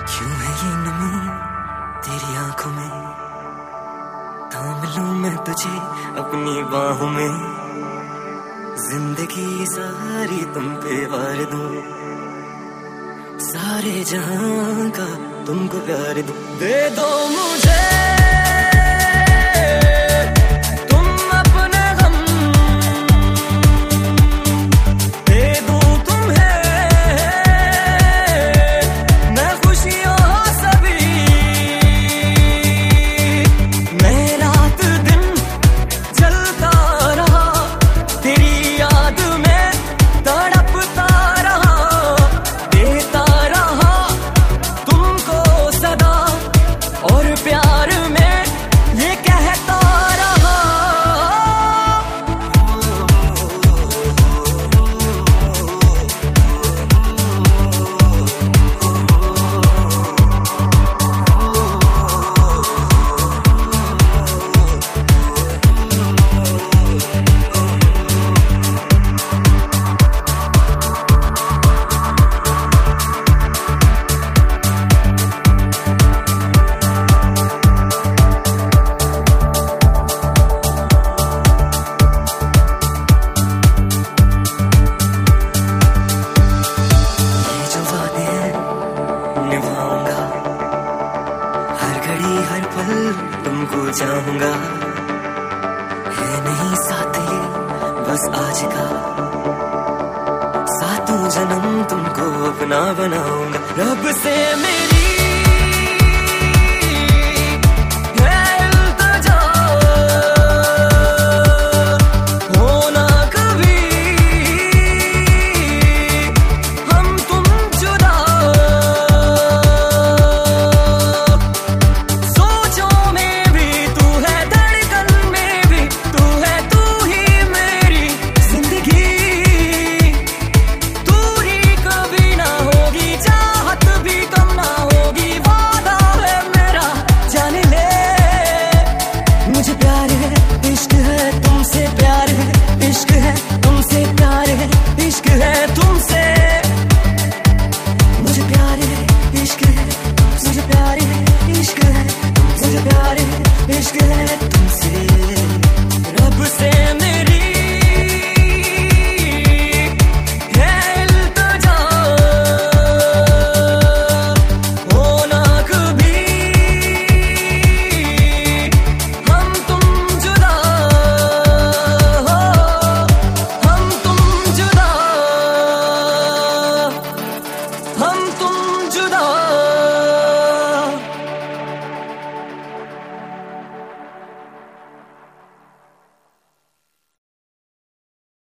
क्यों है ये नमी तेरी आंखों में, थाम लूं मैं तुझे अपनी बाहों में, जिंदगी सारी तुम पे वार दूं, सारे जहां का तुमको प्यार दूं। दे दो मुझे हर पल तुमको चाहूंगा, है नहीं साथ ये बस आज का, सातों जन्म तुमको अपना बनाऊंगा। रब से मेरे